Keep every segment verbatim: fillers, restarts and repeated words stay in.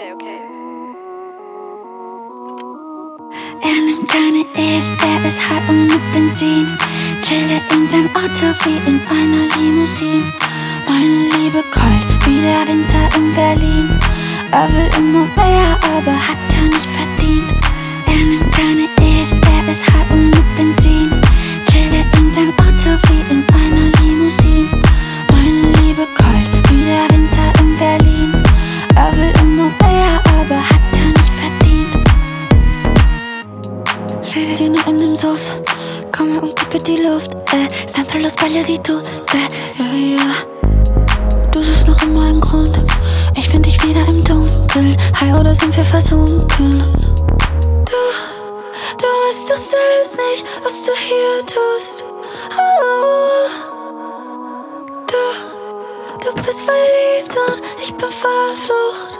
Okay, okay. Er nimmt keine E's, er ist high und mit Benzin. Chillt in seinem Auto wie in einer Limousine. Meine Liebe kalt wie der Winter in Berlin. Er will immer mehr, aber hat er nicht verdient. Er nimmt keine E's, er ist high und mit Benzin. Chillt in seinem Auto wie in einer Limousine. Meine Liebe kalt wie der Winter in Berlin. Er will immer mehr, aber hat er nicht verdient. Filien in dem Suff, komme und kippe die Luft, äh, Sample los Balle die du, äh, ja, ja. Du suchst noch immer einen Grund, ich find dich wieder im Dunkeln. High oder sind wir versunken? Du, du weißt doch selbst nicht, was du hier tust. Oh, du, du bist verliebt und ich bin verflucht,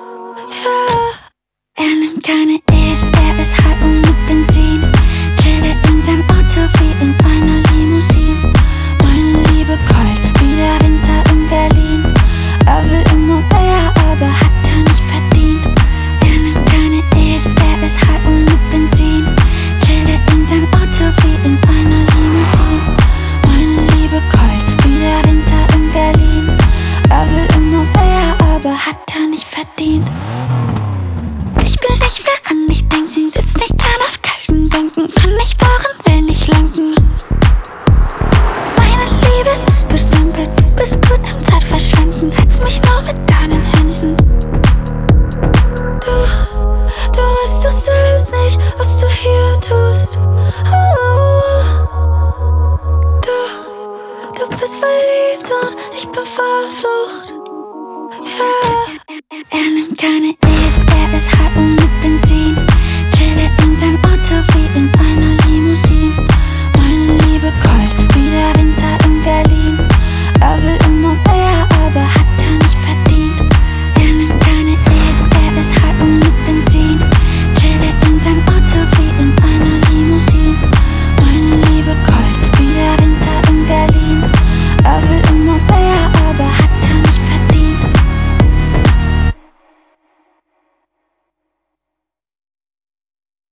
yeah. Er nimmt keine E's, er ist high und mit Benzin. Chillt in seinem Auto wie in einer Limousine. Meine Liebe kalt wie der Winter in Berlin. Er will immer mehr, aber hat er nicht verdient. Er nimmt keine E's, er ist high und mit Benzin. Chillt in seinem Auto wie in einer Limousine. Meine Liebe kalt wie der Winter in Berlin. Er will immer mehr, aber hat er nicht verdient. Ich will nicht mehr an mich denken, sitz nicht gern auf kalten Bänken, kann nicht fahren, will nicht lenken. Meine Liebe ist besampelt, du bist gut am Zeitverschwenden, hältst mich nur mit deinen Händen. Du, du weißt doch selbst nicht, was du hier tust. Oh, du, du bist verliebt und ich bin verflucht, yeah. Er nimmt keine